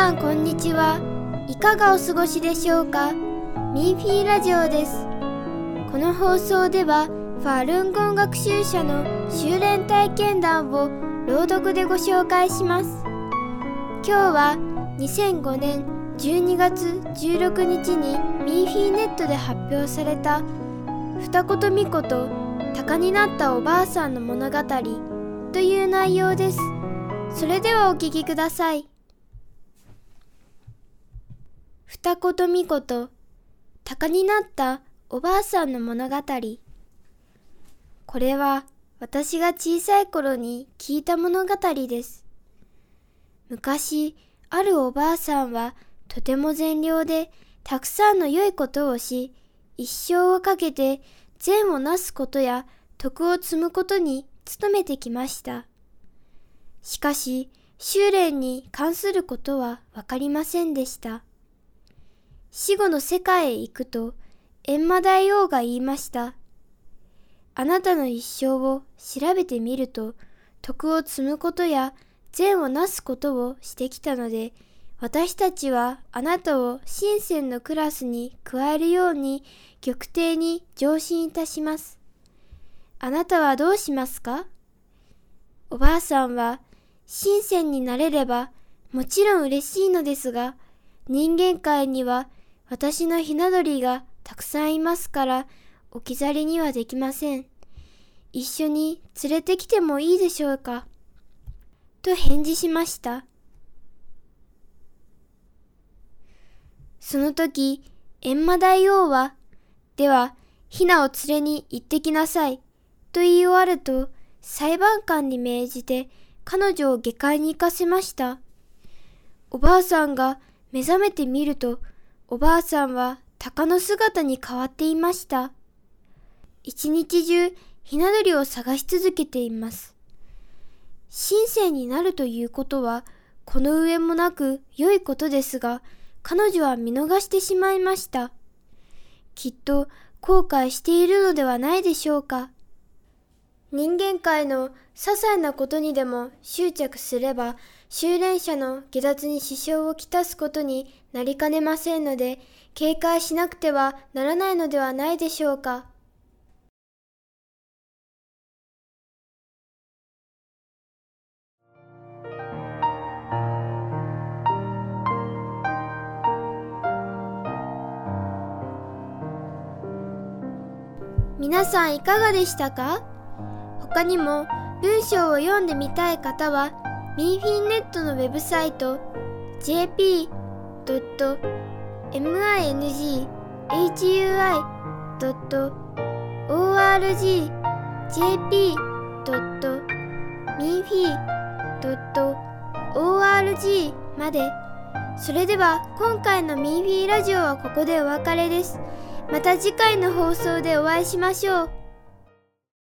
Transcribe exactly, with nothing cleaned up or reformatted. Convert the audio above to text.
さんこんにちは。いかがお過ごしでしょうか。ミーフィーラジオです。この放送ではファルンゴン学習者の修練体験談を朗読でご紹介します。今日はにせんごねんじゅうにがつじゅうろくにちにミーフィーネットで発表された二言巫女と鷹になったおばあさんの物語という内容です。それではお聞きください。二言巫女と鷹になったおばあさんの物語。これは私が小さい頃に聞いた物語です。昔、あるおばあさんはとても善良でたくさんの良いことをし、一生をかけて善をなすことや徳を積むことに努めてきました。しかし、修練に関することはわかりませんでした。死後の世界へ行くと、閻魔大王が言いました。あなたの一生を調べてみると、徳を積むことや善をなすことをしてきたので、私たちはあなたを神仙のクラスに加えるように玉帝に上申いたします。あなたはどうしますか？おばあさんは、神仙になれればもちろん嬉しいのですが、人間界には私のひな鳥がたくさんいますから置き去りにはできません。一緒に連れてきてもいいでしょうか？と返事しました。その時、閻魔大王は、では、ひなを連れに行ってきなさい、と言い終わると、裁判官に命じて彼女を下界に行かせました。おばあさんが目覚めてみると、おばあさんは鷹の姿に変わっていました。一日中、ひな鳥を探し続けています。神仙になるということは、この上もなく良いことですが、彼女は見逃してしまいました。きっと後悔しているのではないでしょうか。人間界の些細なことにでも執着すれば、修練者の下脱に支障をきたすことになりかねませんので、警戒しなくてはならないのではないでしょうか。皆さんいかがでしたか？他にも文章を読んでみたい方は、ミーフィーネットのウェブサイト ジェーピードットミングハイドットオーアールジー ジェーピードットミーフィードットオーアールジー まで。それでは今回のミーフィーラジオはここでお別れです。また次回の放送でお会いしましょう。